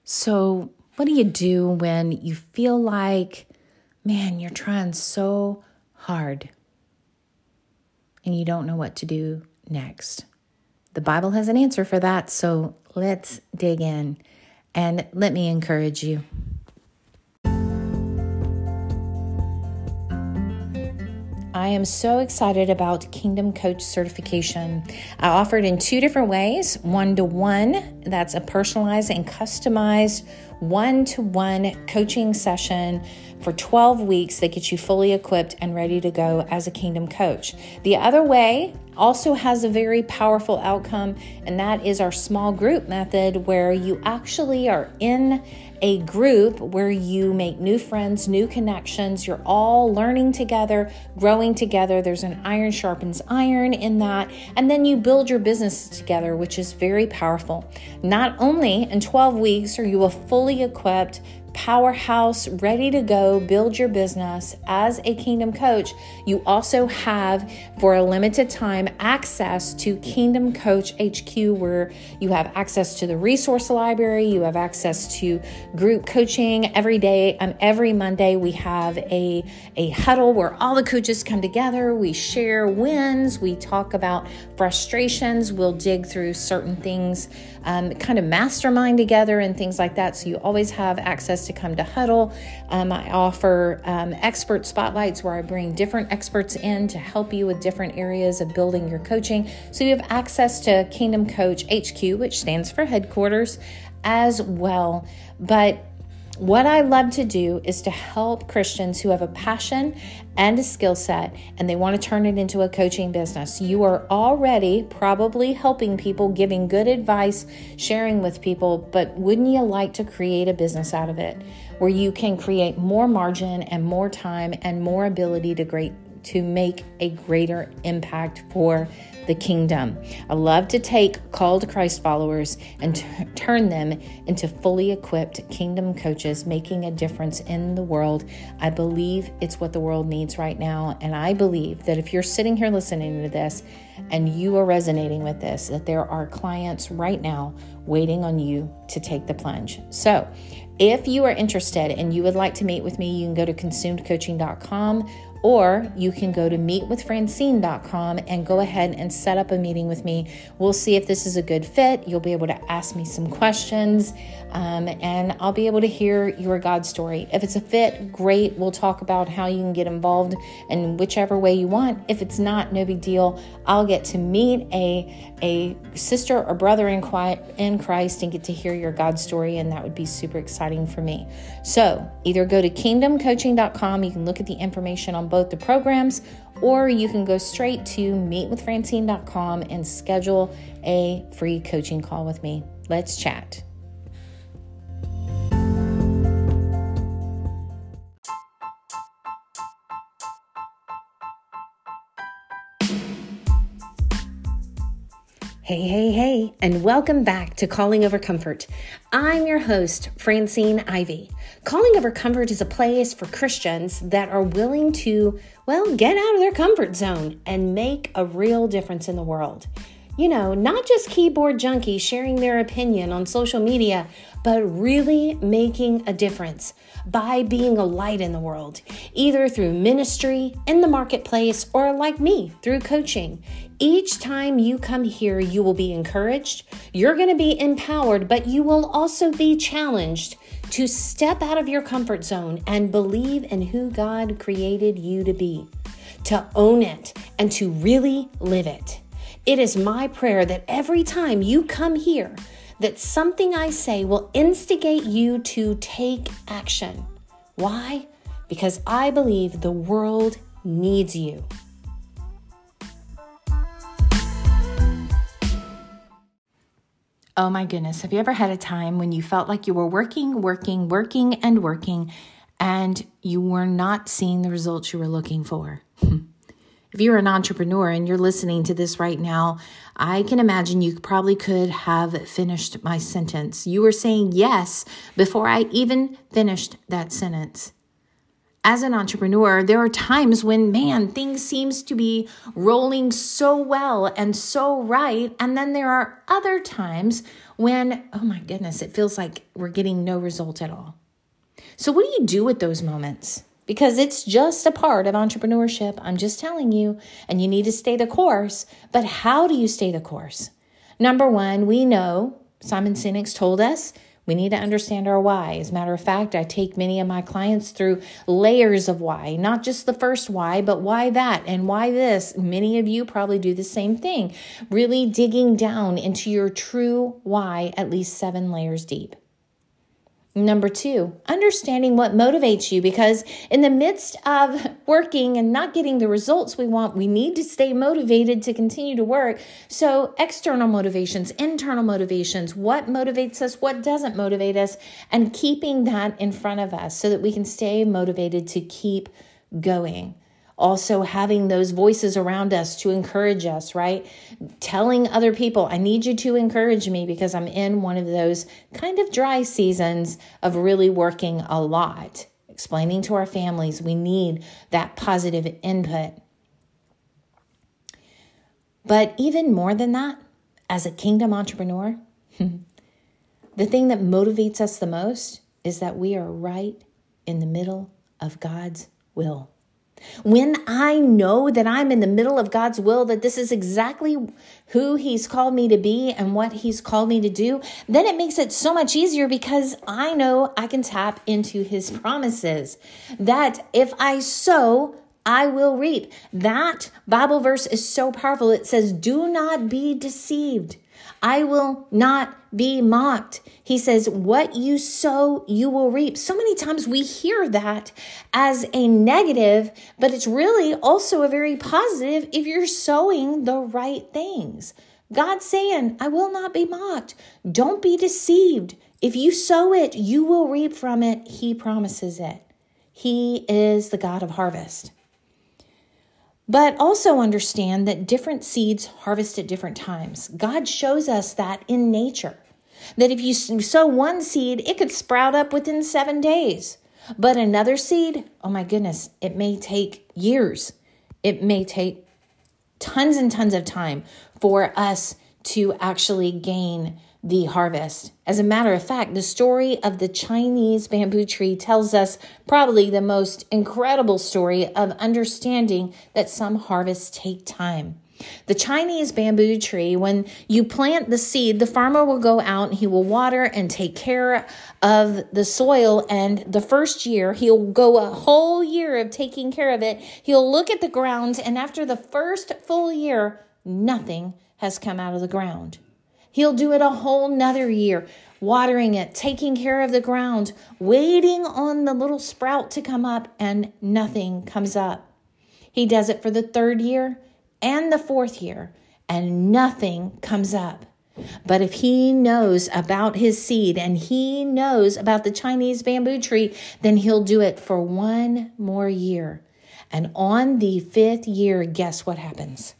So what do you do when you feel like, man, you're trying so hard and you don't know what to do next? The Bible has an answer for that, so let's dig in and let me encourage you. I am so excited about Kingdom Coach certification. I offer it in two different ways. 1-to-1, that's a personalized and customized 1-to-1 coaching session for 12 weeks that gets you fully equipped and ready to go as a Kingdom Coach. The other way also has a very powerful outcome, and that is our small group method, where you actually are in a group where you make new friends, new connections. You're all learning together, growing together. There's an iron sharpens iron in that. And then you build your business together, which is very powerful. Not only in 12 weeks are you a fully equipped powerhouse, ready to go, build your business as a Kingdom Coach, you also have, for a limited time, access to Kingdom Coach HQ, where you have access to the resource library, you have access to group coaching every day. Every Monday we have a huddle where all the coaches come together, we share wins, we talk about frustrations, we'll dig through certain things, kind of mastermind together and things like that. So you always have access to come to huddle. I offer expert spotlights where I bring different experts in to help you with different areas of building your coaching. So you have access to Kingdom Coach HQ, which stands for headquarters, as well. But what I love to do is to help Christians who have a passion and a skill set and they want to turn it into a coaching business. You are already probably helping people, giving good advice, sharing with people, but wouldn't you like to create a business out of it where you can create more margin and more time and more ability to make a greater impact for the kingdom? I love to take called Christ followers and turn them into fully equipped kingdom coaches, making a difference in the world. I believe it's what the world needs right now. And I believe that if you're sitting here listening to this and you are resonating with this, that there are clients right now waiting on you to take the plunge. So if you are interested and you would like to meet with me, you can go to consumedcoaching.com, or you can go to meetwithfrancine.com and go ahead and set up a meeting with me. We'll see if this is a good fit. You'll be able to ask me some questions, and I'll be able to hear your God story. If it's a fit, great. We'll talk about how you can get involved in whichever way you want. If it's not, no big deal. I'll get to meet a sister or brother in Christ and get to hear your God story, and that would be super exciting for me. So either go to kingdomcoaching.com. You can look at the information on both the programs, or you can go straight to meetwithfrancine.com and schedule a free coaching call with me. Let's chat. Hey, and welcome back to Calling Over Comfort. I'm your host, Francine Ivy. Calling Over Comfort is a place for Christians that are willing to, get out of their comfort zone and make a real difference in the world. You know, not just keyboard junkies sharing their opinion on social media, but really making a difference by being a light in the world, either through ministry, in the marketplace, or like me, through coaching. Each time you come here, you will be encouraged, you're going to be empowered, but you will also be challenged to step out of your comfort zone and believe in who God created you to be, to own it, and to really live it. It is my prayer that every time you come here, that something I say will instigate you to take action. Why? Because I believe the world needs you. Oh my goodness, have you ever had a time when you felt like you were working, and you were not seeing the results you were looking for? If you're an entrepreneur and you're listening to this right now, I can imagine you probably could have finished my sentence. You were saying yes before I even finished that sentence. As an entrepreneur, there are times when, things seems to be rolling so well and so right. And then there are other times when, oh my goodness, it feels like we're getting no result at all. So what do you do with those moments? Because it's just a part of entrepreneurship. I'm just telling you, and you need to stay the course. But how do you stay the course? Number one, we know, Simon Sinek's told us, we need to understand our why. As a matter of fact, I take many of my clients through layers of why, not just the first why, but why that and why this. Many of you probably do the same thing, really digging down into your true why at least 7 layers deep. Number 2, understanding what motivates you, because in the midst of working and not getting the results we want, we need to stay motivated to continue to work. So external motivations, internal motivations, what motivates us, what doesn't motivate us, and keeping that in front of us so that we can stay motivated to keep going. Also having those voices around us to encourage us, right? Telling other people, I need you to encourage me because I'm in one of those kind of dry seasons of really working a lot. Explaining to our families, we need that positive input. But even more than that, as a kingdom entrepreneur, the thing that motivates us the most is that we are right in the middle of God's will. When I know that I'm in the middle of God's will, that this is exactly who He's called me to be and what He's called me to do, then it makes it so much easier because I know I can tap into His promises. That if I sow, I will reap. That Bible verse is so powerful. It says, do not be deceived. I will not be mocked. He says, what you sow, you will reap. So many times we hear that as a negative, but it's really also a very positive if you're sowing the right things. God's saying, I will not be mocked. Don't be deceived. If you sow it, you will reap from it. He promises it. He is the God of harvest. But also understand that different seeds harvest at different times. God shows us that in nature. That if you sow one seed, it could sprout up within 7 days. But another seed, oh my goodness, it may take years. It may take tons and tons of time for us to actually gain the harvest. As a matter of fact, the story of the Chinese bamboo tree tells us probably the most incredible story of understanding that some harvests take time. The Chinese bamboo tree, when you plant the seed, the farmer will go out and he will water and take care of the soil. And the first year, he'll go a whole year of taking care of it. He'll look at the ground, and after the first full year, nothing has come out of the ground. He'll do it a whole nother year, watering it, taking care of the ground, waiting on the little sprout to come up, and nothing comes up. He does it for the 3rd year and the 4th year, and nothing comes up. But if he knows about his seed and he knows about the Chinese bamboo tree, then he'll do it for 1 more year. And on the 5th year, guess what happens?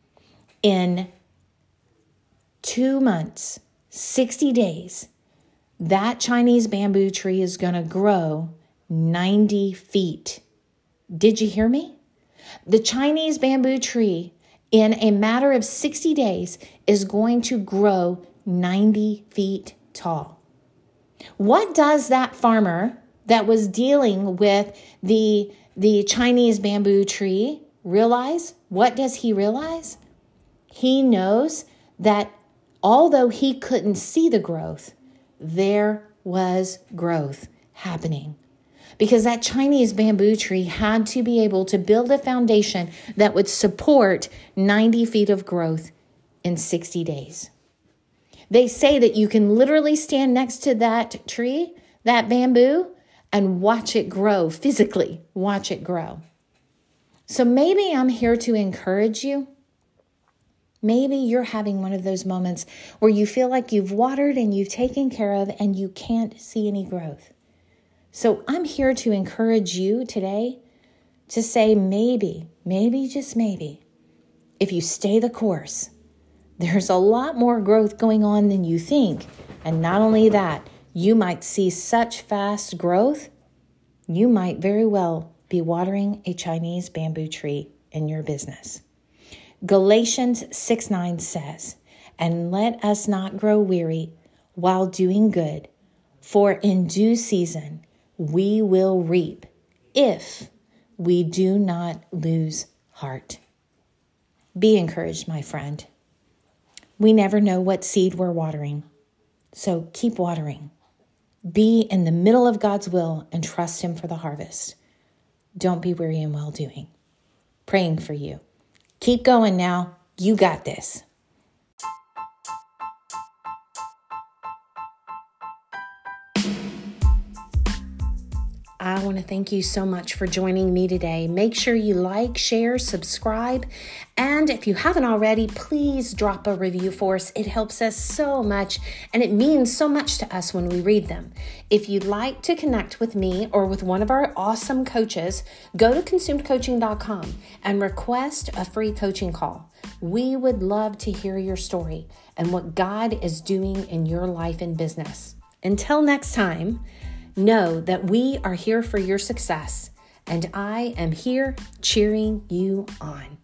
In 2 months, 60 days, that Chinese bamboo tree is going to grow 90 feet. Did you hear me? The Chinese bamboo tree, in a matter of 60 days, is going to grow 90 feet tall. What does that farmer that was dealing with the Chinese bamboo tree realize? What does he realize? He knows that although he couldn't see the growth, there was growth happening. Because that Chinese bamboo tree had to be able to build a foundation that would support 90 feet of growth in 60 days. They say that you can literally stand next to that tree, that bamboo, and watch it grow, physically watch it grow. So maybe I'm here to encourage you. Maybe you're having one of those moments where you feel like you've watered and you've taken care of and you can't see any growth. So I'm here to encourage you today to say maybe, just maybe, if you stay the course, there's a lot more growth going on than you think. And not only that, you might see such fast growth, you might very well be watering a Chinese bamboo tree in your business. Galatians 6:9 says, and let us not grow weary while doing good, for in due season we will reap if we do not lose heart. Be encouraged, my friend. We never know what seed we're watering, so keep watering. Be in the middle of God's will and trust Him for the harvest. Don't be weary in well-doing. Praying for you. Keep going now. You got this. I want to thank you so much for joining me today. Make sure you like, share, subscribe, and if you haven't already, please drop a review for us. It helps us so much, and it means so much to us when we read them. If you'd like to connect with me or with one of our awesome coaches, go to consumedcoaching.com and request a free coaching call. We would love to hear your story and what God is doing in your life and business. Until next time, know that we are here for your success, and I am here cheering you on.